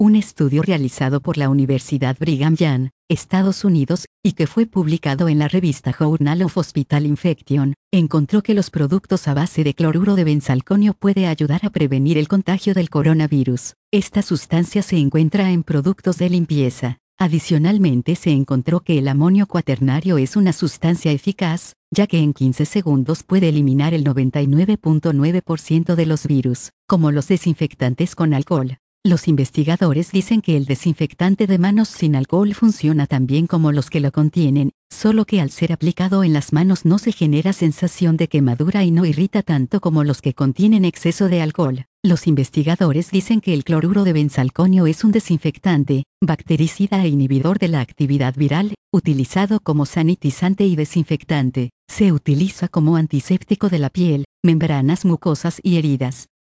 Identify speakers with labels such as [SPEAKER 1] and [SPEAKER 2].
[SPEAKER 1] Un estudio realizado por la Universidad Brigham Young, Estados Unidos, y que fue publicado en la revista Journal of Hospital Infection, encontró que los productos a base de cloruro de benzalconio puede ayudar a prevenir el contagio del coronavirus. Esta sustancia se encuentra en productos de limpieza. Adicionalmente se encontró que el amonio cuaternario es una sustancia eficaz, ya que en 15 segundos puede eliminar el 99.9% de los virus, como los desinfectantes con alcohol. Los investigadores dicen que el desinfectante de manos sin alcohol funciona tan bien como los que lo contienen, solo que al ser aplicado en las manos no se genera sensación de quemadura y no irrita tanto como los que contienen exceso de alcohol. Los investigadores dicen que el cloruro de benzalconio es un desinfectante, bactericida e inhibidor de la actividad viral, utilizado como sanitizante y desinfectante. Se utiliza como antiséptico de la piel, membranas mucosas y heridas.